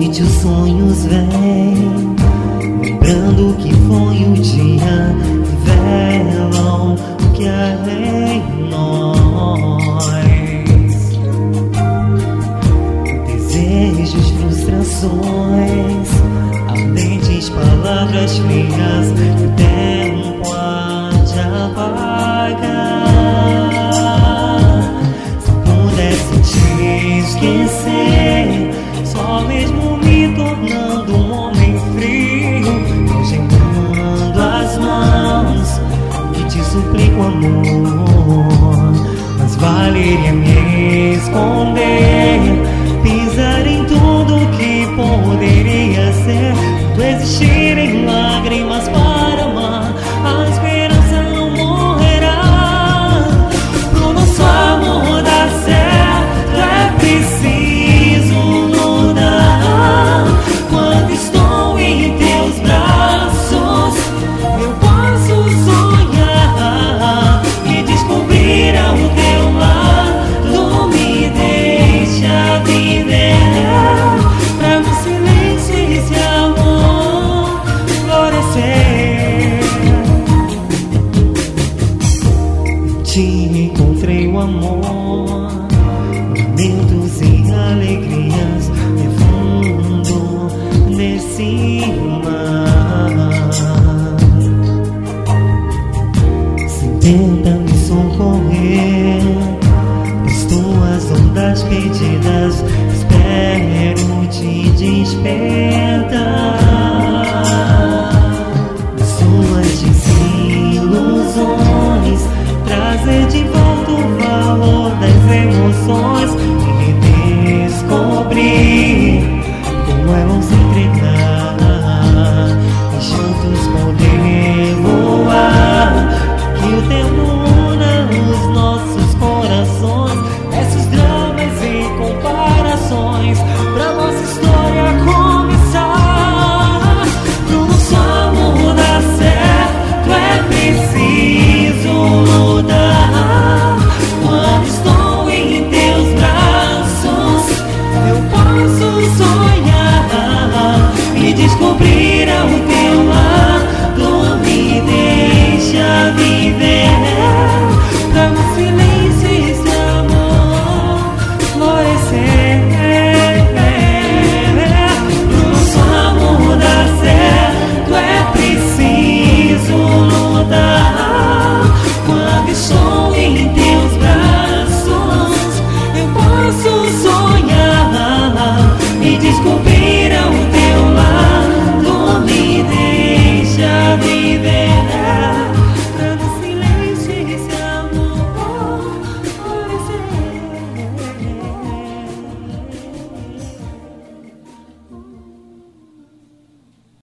noite os sonhos vêm, lembrando que foi o dia que velam o que há em nós. Desejos, frustrações, ardentes palavras frias que o tempo há de apagar. Se pudesse te esquecer, só mesmo me tornando um homem frio, projetando as mãos que te suplico amor. Mas valeria me esconder, pisar em tudo que poderia ser, não existirem lágrimas para amar. A esperança não morrerá. Pro nosso amor dar certo é preciso mudar. Quando estou em teus braços, eu posso sonhar e descobrir ao teu lado. Me deixa viver, pra no silêncio esse amor florescer. Te encontrei o amor, momentos e alegrias de fundo desse mar. Se tenta me socorrer, as tuas ondas perdidas espero te despertar.